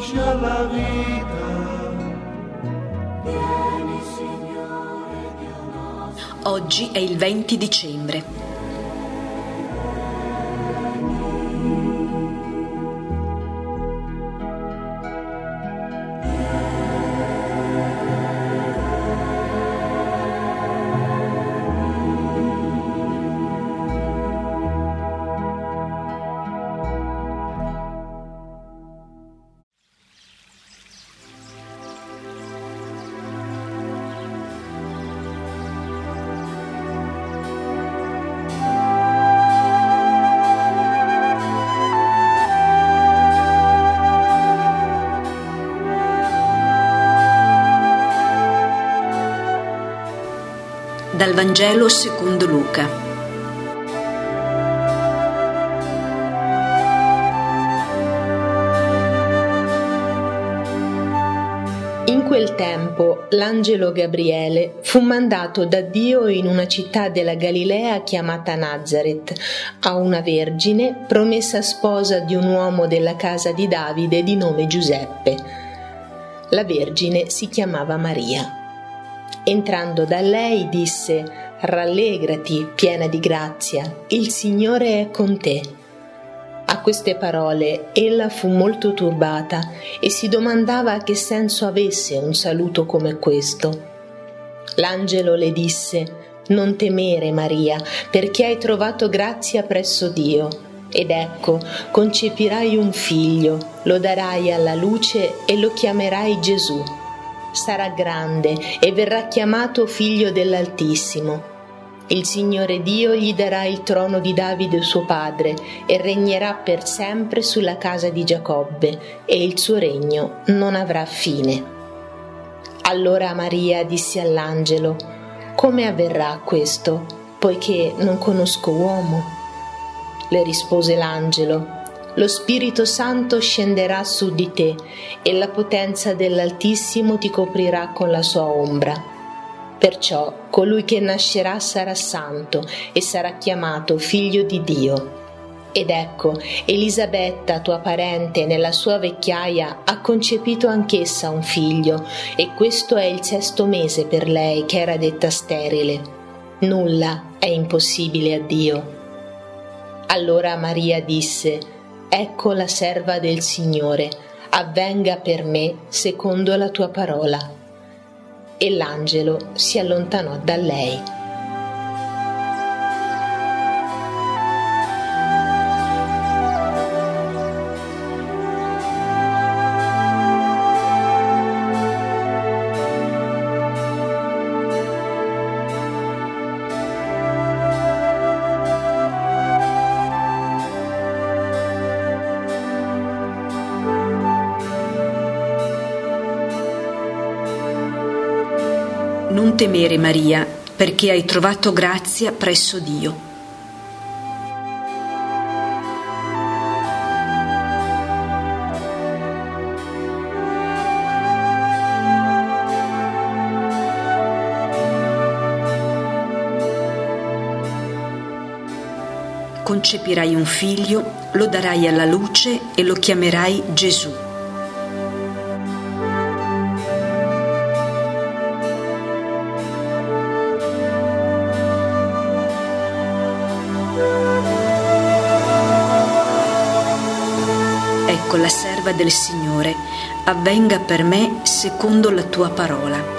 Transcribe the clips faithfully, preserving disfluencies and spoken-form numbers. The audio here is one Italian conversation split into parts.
alla vita. Vieni, Signore Dio nostro. Oggi è il venti dicembre. Dal Vangelo secondo Luca. In quel tempo l'angelo Gabriele fu mandato da Dio in una città della Galilea chiamata Nazaret, a una vergine promessa sposa di un uomo della casa di Davide di nome Giuseppe. La vergine si chiamava Maria. Entrando da lei disse: «Rallegrati, piena di grazia, il Signore è con te». A queste parole ella fu molto turbata e si domandava che senso avesse un saluto come questo. L'angelo le disse: «Non temere, Maria, perché hai trovato grazia presso Dio. Ed ecco, concepirai un figlio, lo darai alla luce e lo chiamerai Gesù. Sarà grande e verrà chiamato figlio dell'Altissimo. Il Signore Dio gli darà il trono di Davide suo padre e regnerà per sempre sulla casa di Giacobbe, e il suo regno non avrà fine». Allora Maria disse all'angelo: «Come avverrà questo, poiché non conosco uomo?» Le rispose l'angelo: «Lo Spirito Santo scenderà su di te e la potenza dell'Altissimo ti coprirà con la sua ombra. Perciò colui che nascerà sarà santo e sarà chiamato figlio di Dio. Ed ecco, Elisabetta, tua parente, nella sua vecchiaia ha concepito anch'essa un figlio, e questo è il sesto mese per lei che era detta sterile. Nulla è impossibile a Dio». Allora Maria disse: «Ecco la serva del Signore, avvenga per me secondo la tua parola». E l'angelo si allontanò da lei. Non temere, Maria, perché hai trovato grazia presso Dio. Concepirai un figlio, lo darai alla luce e lo chiamerai Gesù. Ecco la serva del Signore, avvenga per me secondo la tua parola.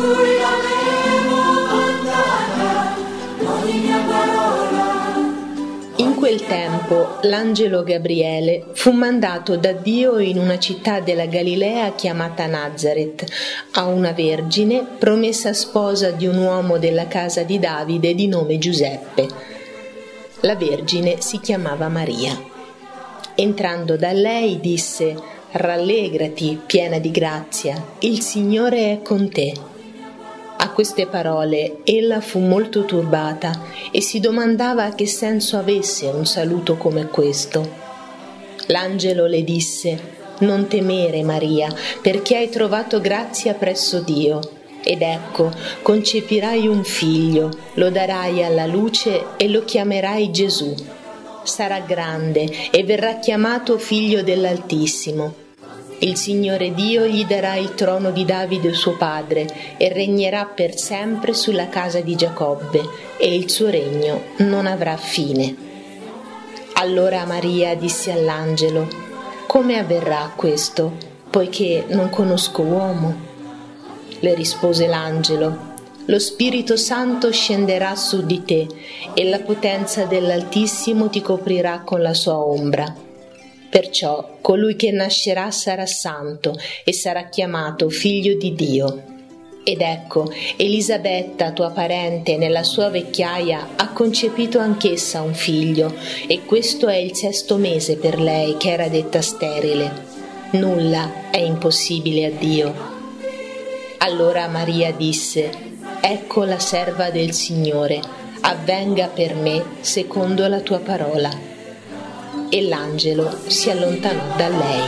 cui l'avevo mandata, ogni mia parola. In quel tempo l'angelo Gabriele fu mandato da Dio in una città della Galilea chiamata Nazaret, a una vergine promessa sposa di un uomo della casa di Davide di nome Giuseppe. La vergine si chiamava Maria. Entrando da lei disse: «Rallegrati, piena di grazia, il Signore è con te». A queste parole ella fu molto turbata e si domandava che senso avesse un saluto come questo. L'angelo le disse: «Non temere, Maria, perché hai trovato grazia presso Dio. Ed ecco, concepirai un figlio, lo darai alla luce e lo chiamerai Gesù. Sarà grande e verrà chiamato figlio dell'Altissimo. Il Signore Dio gli darà il trono di Davide suo padre e regnerà per sempre sulla casa di Giacobbe, e il suo regno non avrà fine». Allora Maria disse all'angelo: «Come avverrà questo, poiché non conosco uomo?» Le rispose l'angelo: «Lo Spirito Santo scenderà su di te e la potenza dell'Altissimo ti coprirà con la sua ombra. Perciò colui che nascerà sarà santo e sarà chiamato figlio di Dio. Ed ecco, Elisabetta, tua parente, nella sua vecchiaia ha concepito anch'essa un figlio, e questo è il sesto mese per lei che era detta sterile. Nulla è impossibile a Dio». Allora Maria disse: «Ecco la serva del Signore, avvenga per me secondo la tua parola». E l'angelo si allontanò da lei.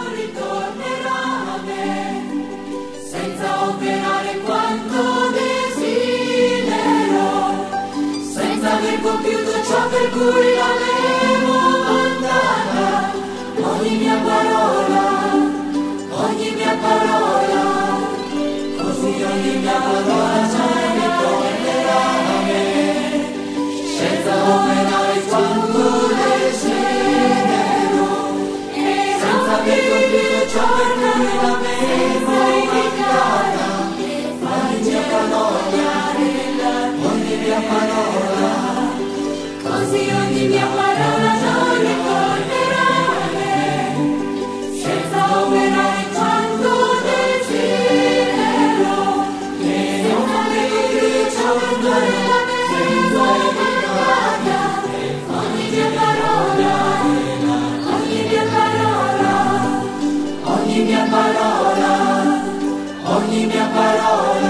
Senza operare quanto desidero, senza aver compiuto ciò per cui l'avevo mandata, ogni mia parola, ogni mia parola, così ogni mia parola se ne tornerà a me, senza operare quanto desidero, aver compiuto ciò per cui l'avevo mandata, ogni mia parola, ogni mia parola, così ogni mia parola non ritornerà a me, senza operare quanto desidero, senza aver compiuto ciò per cui l'avevo mandata, ogni mia parola, ogni mia parola, ogni mia parola, ogni mia parola.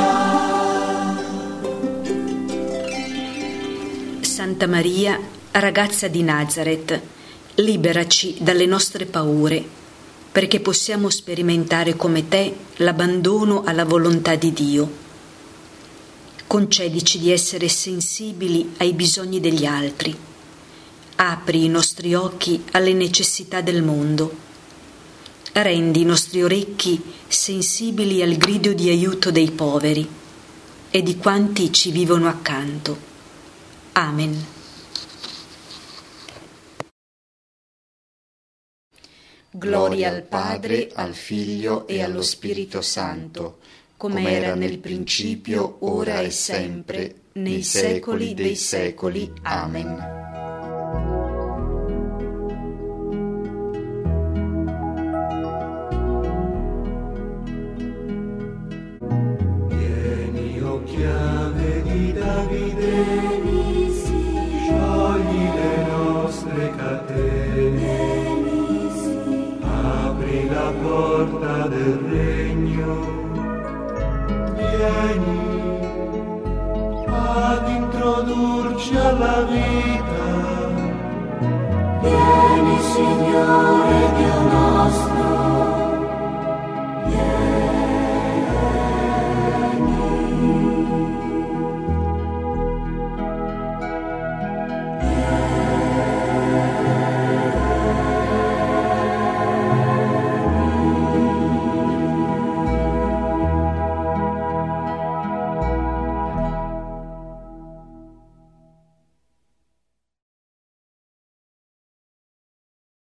Santa Maria, ragazza di Nazaret, liberaci dalle nostre paure, perché possiamo sperimentare come te l'abbandono alla volontà di Dio. Concedici di essere sensibili ai bisogni degli altri. Apri i nostri occhi alle necessità del mondo. Rendi i nostri orecchi sensibili al grido di aiuto dei poveri e di quanti ci vivono accanto. Amen. Gloria al Padre, al Figlio e allo Spirito Santo, come era nel principio, ora e sempre, nei secoli dei secoli. Amen. Chiave di Davide, sciogli le nostre catene, apri la porta del regno, vieni ad introdurci alla vita, Vieni Signore.